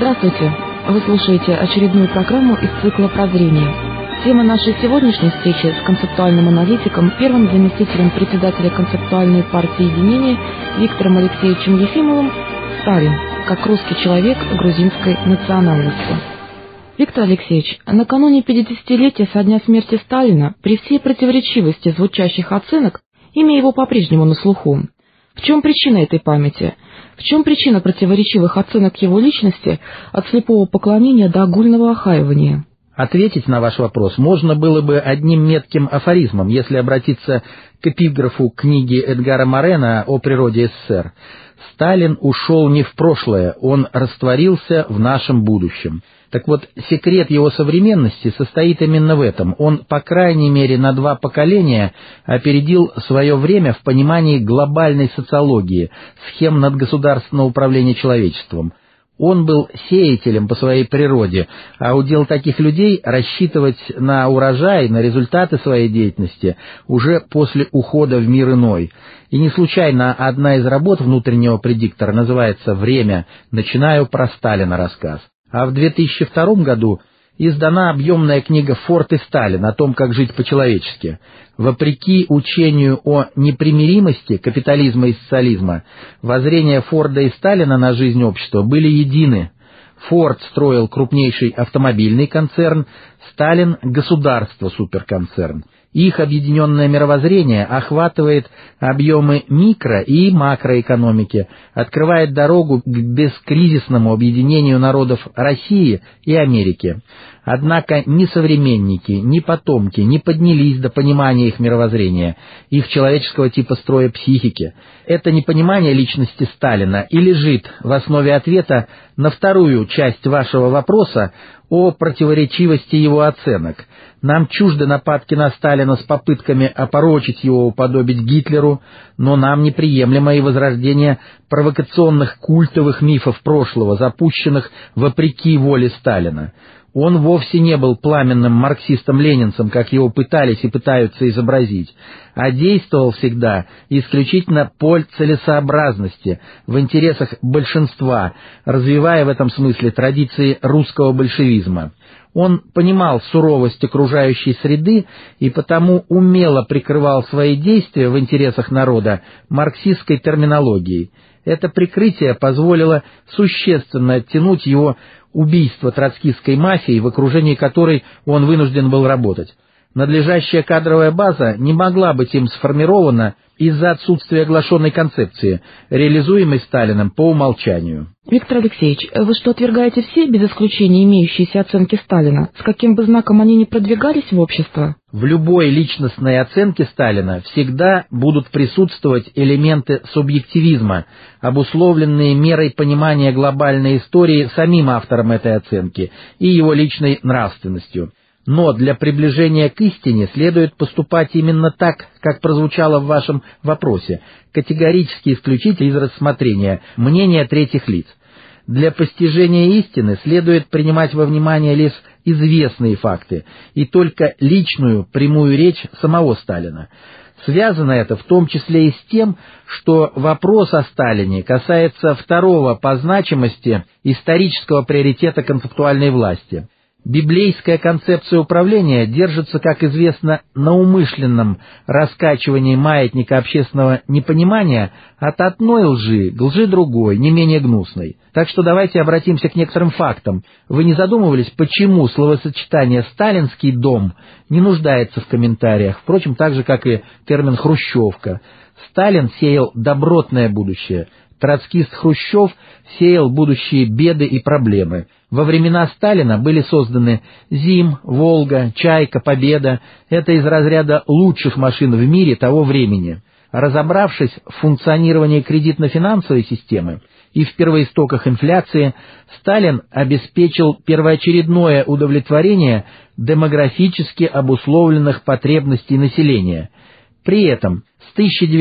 Здравствуйте! Вы слушаете очередную программу из цикла «Прозрение». Тема нашей сегодняшней встречи с концептуальным аналитиком, первым заместителем председателя концептуальной партии единения Виктором Алексеевичем Ефимовым «Сталин, как русский человек грузинской национальности». Виктор Алексеевич, накануне 50-летия со дня смерти Сталина, при всей противоречивости звучащих оценок, имя его по-прежнему на слуху. В чем причина этой памяти? В чем причина противоречивых оценок его личности от слепого поклонения до огульного охаивания? Ответить на ваш вопрос можно было бы одним метким афоризмом, если обратиться к эпиграфу книги Эдгара Морена о природе СССР. «Сталин ушел не в прошлое, он растворился в нашем будущем». Так вот, секрет его современности состоит именно в этом. Он, по крайней мере, на 2 поколения опередил свое время в понимании глобальной социологии, схем надгосударственного управления человечеством. Он был сеятелем по своей природе, а удел таких людей рассчитывать на урожай, на результаты своей деятельности уже после ухода в мир иной. И не случайно одна из работ внутреннего предиктора называется «Время. Начинаю про Сталина рассказ». А в 2002 году издана объемная книга «Форд и Сталин» о том, как жить по-человечески. Вопреки учению о непримиримости капитализма и социализма, воззрения Форда и Сталина на жизнь общества были едины. Форд строил крупнейший автомобильный концерн, Сталин — государство-суперконцерн. Их объединенное мировоззрение охватывает объемы микро- и макроэкономики, открывает дорогу к бескризисному объединению народов России и Америки. Однако ни современники, ни потомки не поднялись до понимания их мировоззрения, их человеческого типа строя психики. Это непонимание личности Сталина и лежит в основе ответа на вторую часть вашего вопроса о противоречивости его оценок. Нам чужды нападки на Сталина с попытками опорочить его, уподобить Гитлеру, но нам неприемлемо и возрождение провокационных культовых мифов прошлого, запущенных вопреки воле Сталина. Он вовсе не был пламенным марксистом-ленинцем, как его пытались и пытаются изобразить, а действовал всегда исключительно по целесообразности, в интересах большинства, развивая в этом смысле традиции русского большевизма. Он понимал суровость окружающей среды и потому умело прикрывал свои действия в интересах народа марксистской терминологией. Это прикрытие позволило существенно оттянуть его убийство троцкистской мафии, в окружении которой он вынужден был работать. Надлежащая кадровая база не могла быть им сформирована из-за отсутствия оглашенной концепции, реализуемой Сталиным по умолчанию. Виктор Алексеевич, вы что, отвергаете все, без исключения имеющиеся оценки Сталина, с каким бы знаком они ни продвигались в общество? В любой личностной оценке Сталина всегда будут присутствовать элементы субъективизма, обусловленные мерой понимания глобальной истории самим автором этой оценки и его личной нравственностью. Но для приближения к истине следует поступать именно так, как прозвучало в вашем вопросе, категорически исключить из рассмотрения мнения третьих лиц. Для постижения истины следует принимать во внимание лишь известные факты и только личную прямую речь самого Сталина. Связано это в том числе и с тем, что вопрос о Сталине касается второго по значимости исторического приоритета концептуальной власти. Библейская концепция управления держится, как известно, на умышленном раскачивании маятника общественного непонимания от одной лжи к лжи другой, не менее гнусной. Так что давайте обратимся к некоторым фактам. Вы не задумывались, почему словосочетание «сталинский дом» не нуждается в комментариях, впрочем, так же, как и термин «хрущевка». Сталин сеял добротное будущее. Троцкист Хрущев сеял будущие беды и проблемы. Во времена Сталина были созданы ЗИМ, Волга, Чайка, Победа. Это из разряда лучших машин в мире того времени. Разобравшись в функционировании кредитно-финансовой системы и в первоистоках инфляции, Сталин обеспечил первоочередное удовлетворение демографически обусловленных потребностей населения. При этом с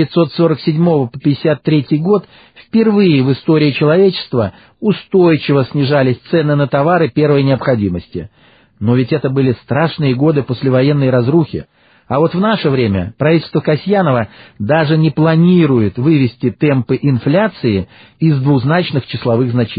1947 по 1953 год впервые в истории человечества устойчиво снижались цены на товары первой необходимости. Но ведь это были страшные годы послевоенной разрухи. А вот в наше время правительство Касьянова даже не планирует вывести темпы инфляции из двузначных числовых значений.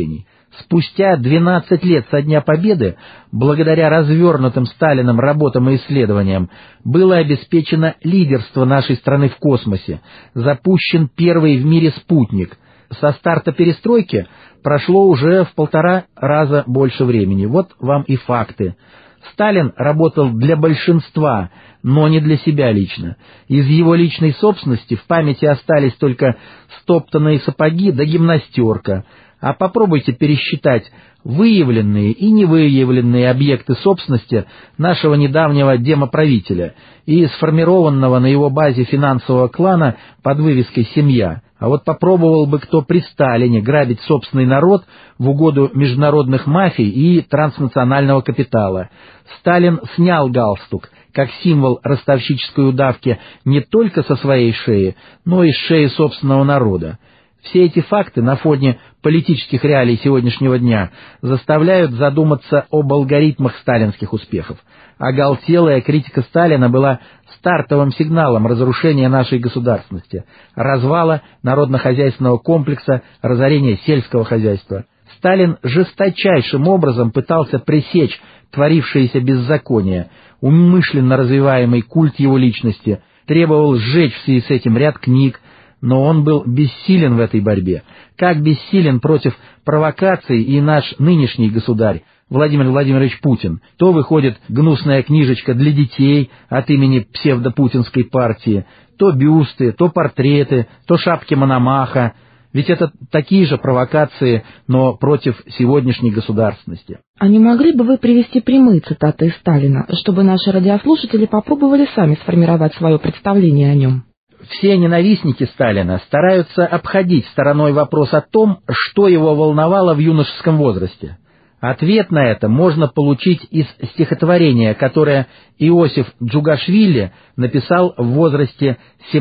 Спустя 12 лет со дня победы, благодаря развернутым Сталиным работам и исследованиям, было обеспечено лидерство нашей страны в космосе, запущен первый в мире спутник. Со старта перестройки прошло уже в 1,5 раза больше времени. Вот вам и факты. Сталин работал для большинства, но не для себя лично. Из его личной собственности в памяти остались только стоптанные сапоги да гимнастерка. А попробуйте пересчитать выявленные и невыявленные объекты собственности нашего недавнего демоправителя и сформированного на его базе финансового клана под вывеской «Семья». А вот попробовал бы кто при Сталине грабить собственный народ в угоду международных мафий и транснационального капитала. Сталин снял галстук, как символ ростовщической удавки, не только со своей шеи, но и с шеи собственного народа. Все эти факты на фоне политических реалий сегодняшнего дня заставляют задуматься об алгоритмах сталинских успехов. Оголтелая критика Сталина была стартовым сигналом разрушения нашей государственности, развала народно-хозяйственного комплекса, разорения сельского хозяйства. Сталин жесточайшим образом пытался пресечь творившееся беззаконие, умышленно развиваемый культ его личности, требовал сжечь в связи с этим ряд книг, но он был бессилен в этой борьбе. Как бессилен против провокаций и наш нынешний государь Владимир Владимирович Путин. То выходит гнусная книжечка для детей от имени псевдопутинской партии, то бюсты, то портреты, то шапки Мономаха. Ведь это такие же провокации, но против сегодняшней государственности. А не могли бы вы привести прямые цитаты из Сталина, чтобы наши радиослушатели попробовали сами сформировать свое представление о нем? Все ненавистники Сталина стараются обходить стороной вопрос о том, что его волновало в юношеском возрасте. Ответ на это можно получить из стихотворения, которое Иосиф Джугашвили написал в возрасте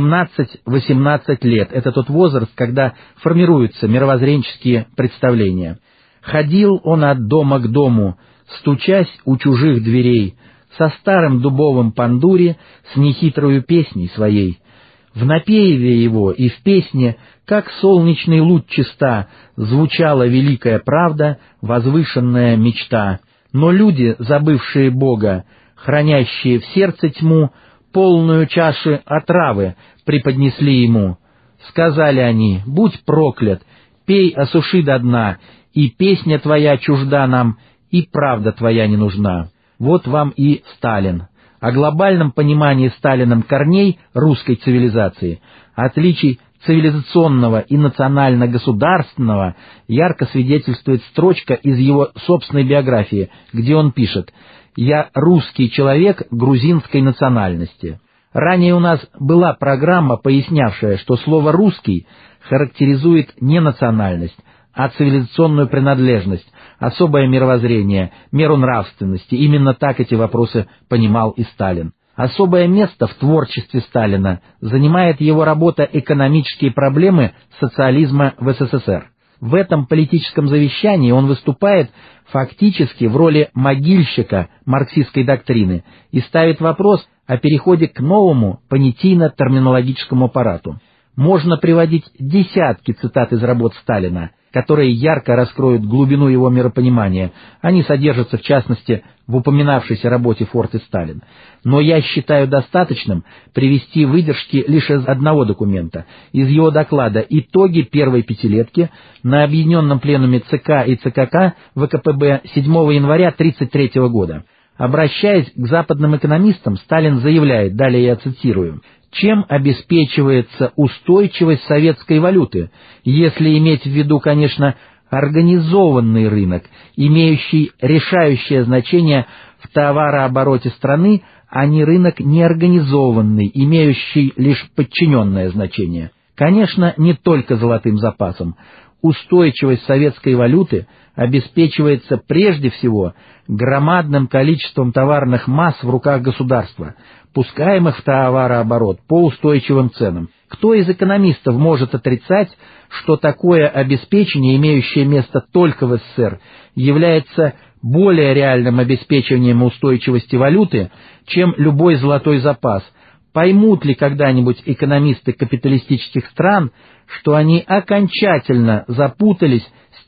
17-18 лет. Это тот возраст, когда формируются мировоззренческие представления. «Ходил он от дома к дому, стучась у чужих дверей, со старым дубовым пандури, с нехитрою песней своей. В напеве его и в песне, как солнечный луч чиста, звучала великая правда, возвышенная мечта. Но люди, забывшие Бога, хранящие в сердце тьму, полную чаши отравы преподнесли ему. Сказали они: будь проклят, пей, осуши до дна, и песня твоя чужда нам, и правда твоя не нужна». Вот вам и Сталин. О глобальном понимании Сталином корней русской цивилизации, отличий цивилизационного и национально-государственного, ярко свидетельствует строчка из его собственной биографии, где он пишет: «Я русский человек грузинской национальности». Ранее у нас была программа, пояснявшая, что слово «русский» характеризует не национальность, а цивилизационную принадлежность, особое мировоззрение, меру нравственности. Именно так эти вопросы понимал и Сталин. Особое место в творчестве Сталина занимает его работа «Экономические проблемы социализма в СССР». В этом политическом завещании он выступает фактически в роли могильщика марксистской доктрины и ставит вопрос о переходе к новому понятийно-терминологическому аппарату. Можно приводить десятки цитат из работ Сталина, которые ярко раскроют глубину его миропонимания. Они содержатся, в частности, в упоминавшейся работе «Форд и Сталин». Но я считаю достаточным привести выдержки лишь из одного документа, из его доклада «Итоги первой пятилетки» на объединенном пленуме ЦК и ЦКК ВКПБ 7 января 1933 года. Обращаясь к западным экономистам, Сталин заявляет, далее я цитирую: «Чем обеспечивается устойчивость советской валюты, если иметь в виду, конечно, организованный рынок, имеющий решающее значение в товарообороте страны, а не рынок неорганизованный, имеющий лишь подчиненное значение? Конечно, не только золотым запасом. Устойчивость советской валюты обеспечивается прежде всего громадным количеством товарных масс в руках государства, пускаемых в товарооборот по устойчивым ценам. Кто из экономистов может отрицать, что такое обеспечение, имеющее место только в СССР, является более реальным обеспечением устойчивости валюты, чем любой золотой запас? Поймут ли когда-нибудь экономисты капиталистических стран, что они окончательно запутались с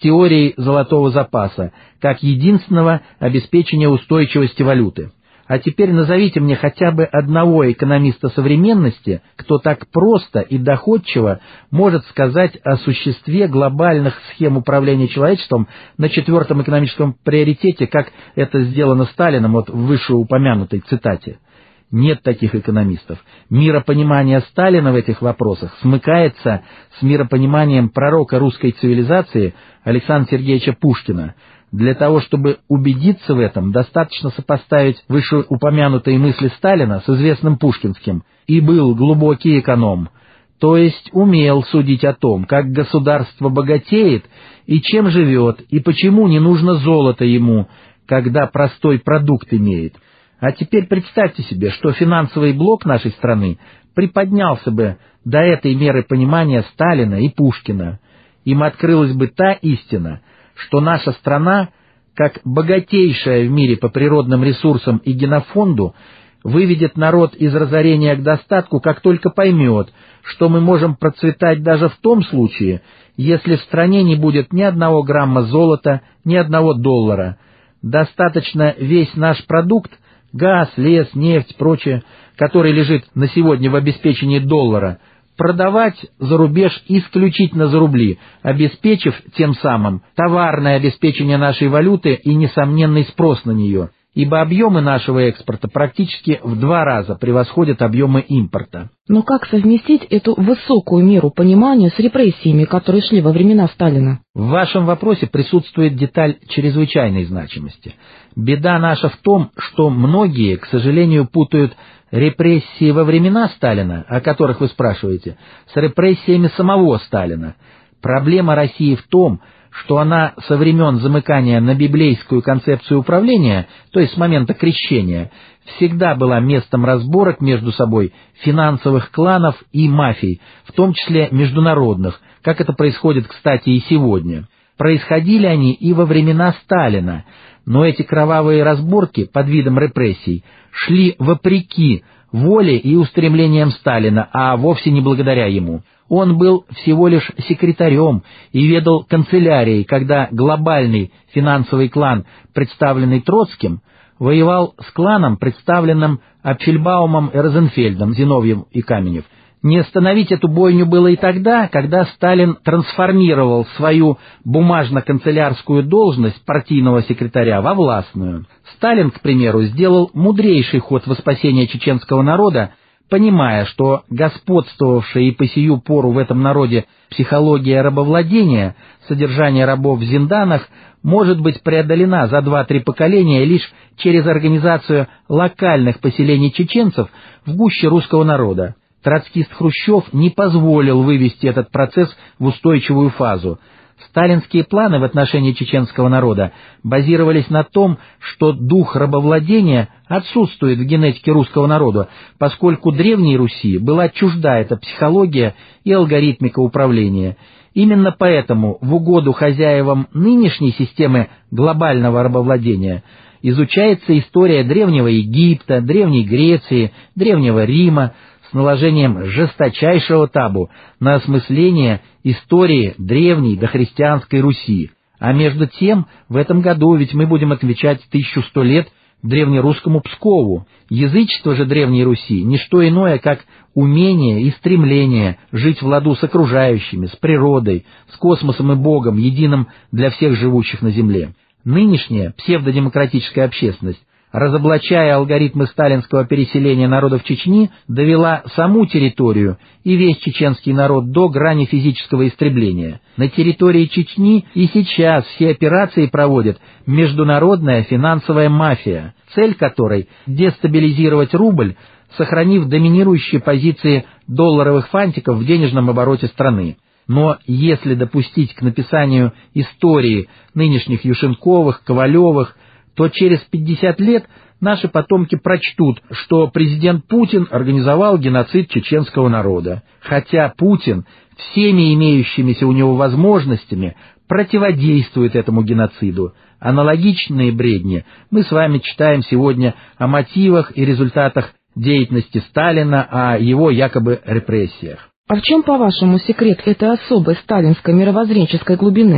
теорией золотого запаса, как единственного обеспечения устойчивости валюты. А теперь назовите мне хотя бы одного экономиста современности, кто так просто и доходчиво может сказать о существе глобальных схем управления человечеством на 4-м экономическом приоритете, как это сделано Сталином вот в вышеупомянутой цитате. Нет таких экономистов. Миропонимание Сталина в этих вопросах смыкается с миропониманием пророка русской цивилизации Александра Сергеевича Пушкина. Для того, чтобы убедиться в этом, достаточно сопоставить вышеупомянутые мысли Сталина с известным пушкинским «И был глубокий эконом», то есть умел судить о том, как государство богатеет и чем живет, и почему не нужно золото ему, когда простой продукт имеет. А теперь представьте себе, что финансовый блок нашей страны приподнялся бы до этой меры понимания Сталина и Пушкина. Им открылась бы та истина, что наша страна, как богатейшая в мире по природным ресурсам и генофонду, выведет народ из разорения к достатку, как только поймет, что мы можем процветать даже в том случае, если в стране не будет ни одного грамма золота, ни одного доллара. Достаточно весь наш продукт, газ, лес, нефть, прочее, который лежит на сегодня в обеспечении доллара, продавать за рубеж исключительно за рубли, обеспечив тем самым товарное обеспечение нашей валюты и несомненный спрос на нее, ибо объемы нашего экспорта практически в 2 раза превосходят объемы импорта. Но как совместить эту высокую меру понимания с репрессиями, которые шли во времена Сталина? В вашем вопросе присутствует деталь чрезвычайной значимости. Беда наша в том, что многие, к сожалению, путают репрессии во времена Сталина, о которых вы спрашиваете, с репрессиями самого Сталина. Проблема России в том, что она со времен замыкания на библейскую концепцию управления, то есть с момента крещения, всегда была местом разборок между собой финансовых кланов и мафий, в том числе международных, как это происходит, кстати, и сегодня. Происходили они и во времена Сталина, но эти кровавые разборки под видом репрессий шли вопреки воле и устремлениям Сталина, а вовсе не благодаря ему. Он был всего лишь секретарем и ведал канцелярией, когда глобальный финансовый клан, представленный Троцким, воевал с кланом, представленным Апфельбаумом и Розенфельдом, Зиновьев и Каменев. Не остановить эту бойню было и тогда, когда Сталин трансформировал свою бумажно-канцелярскую должность партийного секретаря во властную. Сталин, к примеру, сделал мудрейший ход во спасение чеченского народа, понимая, что господствовавшая и по сию пору в этом народе психология рабовладения, содержание рабов в зинданах, может быть преодолена за 2-3 поколения лишь через организацию локальных поселений чеченцев в гуще русского народа. Троцкист Хрущев не позволил вывести этот процесс в устойчивую фазу. Сталинские планы в отношении чеченского народа базировались на том, что дух рабовладения отсутствует в генетике русского народа, поскольку Древней Руси была чужда эта психология и алгоритмика управления. Именно поэтому в угоду хозяевам нынешней системы глобального рабовладения изучается история Древнего Египта, Древней Греции, Древнего Рима, с наложением жесточайшего табу на осмысление истории древней дохристианской Руси. А между тем, в этом году ведь мы будем отмечать 1100 лет древнерусскому Пскову. Язычество же Древней Руси – не что иное, как умение и стремление жить в ладу с окружающими, с природой, с космосом и Богом, единым для всех живущих на земле. Нынешняя псевдодемократическая общественность, разоблачая алгоритмы сталинского переселения народов Чечни, довела саму территорию и весь чеченский народ до грани физического истребления. На территории Чечни и сейчас все операции проводит международная финансовая мафия, цель которой – дестабилизировать рубль, сохранив доминирующие позиции долларовых фантиков в денежном обороте страны. Но если допустить к написанию истории нынешних Юшенковых, Ковалевых, то через 50 лет наши потомки прочтут, что президент Путин организовал геноцид чеченского народа, хотя Путин всеми имеющимися у него возможностями противодействует этому геноциду. Аналогичные бредни мы с вами читаем сегодня о мотивах и результатах деятельности Сталина, о его якобы репрессиях. А в чем, по-вашему, секрет этой особой сталинской мировоззренческой глубины?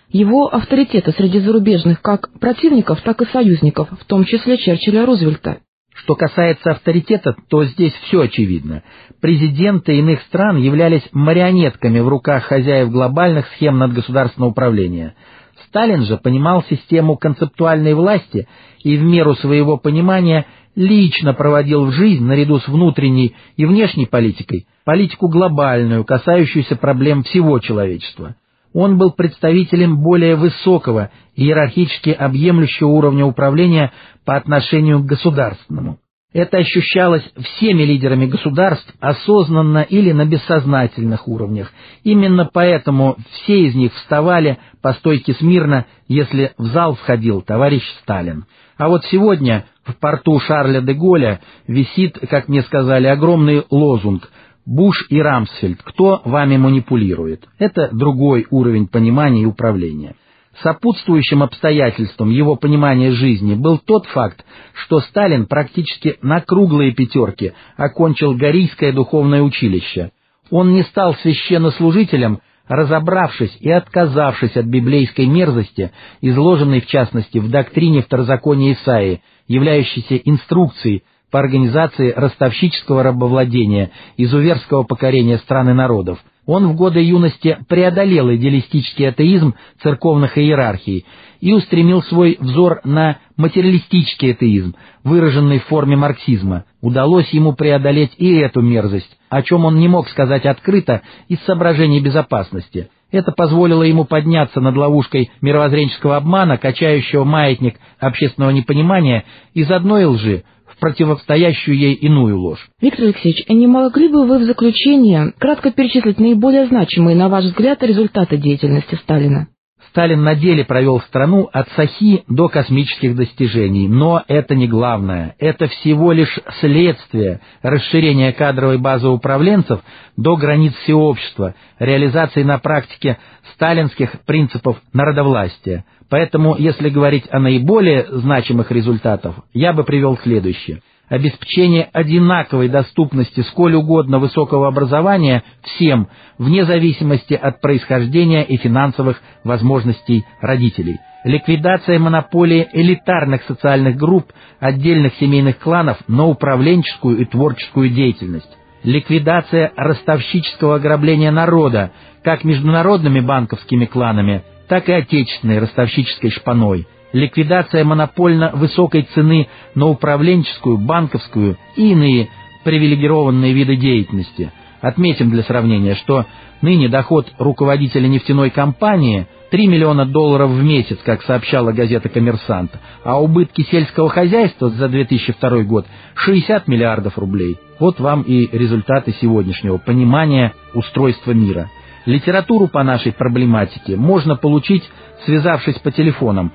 его авторитета среди зарубежных как противников, так и союзников, в том числе Черчилля и Рузвельта? Что касается авторитета, то здесь все очевидно. Президенты иных стран являлись марионетками в руках хозяев глобальных схем надгосударственного управления. Сталин же понимал систему концептуальной власти и в меру своего понимания лично проводил в жизнь, наряду с внутренней и внешней политикой, политику глобальную, касающуюся проблем всего человечества. Он был представителем более высокого, иерархически объемлющего уровня управления по отношению к государственному. Это ощущалось всеми лидерами государств осознанно или на бессознательных уровнях. Именно поэтому все из них вставали по стойке смирно, если в зал входил товарищ Сталин. А вот сегодня в порту Шарля де Голля висит, как мне сказали, огромный лозунг «Буш и Рамсфельд. Кто вами манипулирует?» Это другой уровень понимания и управления. Сопутствующим обстоятельством его понимания жизни был тот факт, что Сталин практически на круглые пятерки окончил Горийское духовное училище. Он не стал священнослужителем, разобравшись и отказавшись от библейской мерзости, изложенной в частности в доктрине Второзакония Исаии, являющейся инструкцией по организации ростовщического рабовладения, изуверского покорения стран и народов. Он в годы юности преодолел идеалистический атеизм церковных иерархий и устремил свой взор на материалистический атеизм, выраженный в форме марксизма. Удалось ему преодолеть и эту мерзость, о чем он не мог сказать открыто из соображений безопасности. Это позволило ему подняться над ловушкой мировоззренческого обмана, качающего маятник общественного непонимания из одной лжи в противостоящую ей иную ложь. Виктор Алексеевич, не могли бы вы в заключение кратко перечислить наиболее значимые, на ваш взгляд, результаты деятельности Сталина? Сталин на деле провел страну от сахи до космических достижений, но это не главное. Это всего лишь следствие расширения кадровой базы управленцев до границ всеобщества, реализации на практике сталинских принципов народовластия. Поэтому, если говорить о наиболее значимых результатах, я бы привел следующее. Обеспечение одинаковой доступности сколь угодно высокого образования всем, вне зависимости от происхождения и финансовых возможностей родителей. Ликвидация монополии элитарных социальных групп, отдельных семейных кланов на управленческую и творческую деятельность. Ликвидация ростовщического ограбления народа, как международными банковскими кланами, так и отечественной ростовщической шпаной. Ликвидация монопольно высокой цены на управленческую, банковскую и иные привилегированные виды деятельности. Отметим для сравнения, что ныне доход руководителя нефтяной компании $3 миллиона в месяц, как сообщала газета «Коммерсант», а убытки сельского хозяйства за 2002 год 60 миллиардов рублей. Вот вам и результаты сегодняшнего понимания устройства мира. Литературу по нашей проблематике можно получить, связавшись по телефонам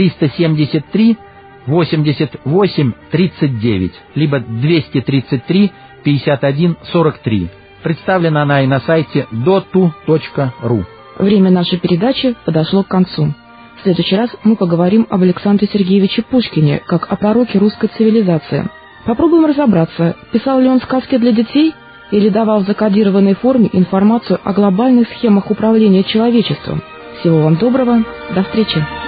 373 88 39, либо 233 51 43. Представлена она и на сайте dotu.ru. Время нашей передачи подошло к концу. В следующий раз мы поговорим об Александре Сергеевиче Пушкине, как о пророке русской цивилизации. Попробуем разобраться, писал ли он сказки для детей или давал в закодированной форме информацию о глобальных схемах управления человечеством. Всего вам доброго, до встречи!